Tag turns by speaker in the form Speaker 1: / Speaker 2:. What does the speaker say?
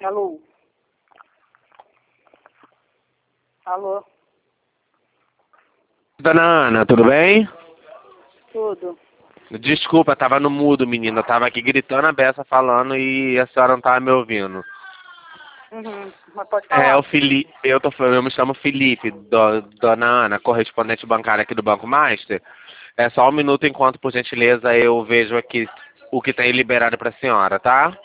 Speaker 1: Alô? Alô?
Speaker 2: Dona Ana, tudo bem?
Speaker 1: Tudo.
Speaker 2: Desculpa, tava no mudo, menina. Eu tava aqui gritando a beça falando e a senhora não tava me ouvindo.
Speaker 1: Mas pode
Speaker 2: É,
Speaker 1: falar.
Speaker 2: o Felipe, eu me chamo Felipe, Dona Ana, correspondente bancário aqui do Banco Master. É só um minuto enquanto, por gentileza, eu vejo aqui o que tem liberado pra senhora, tá?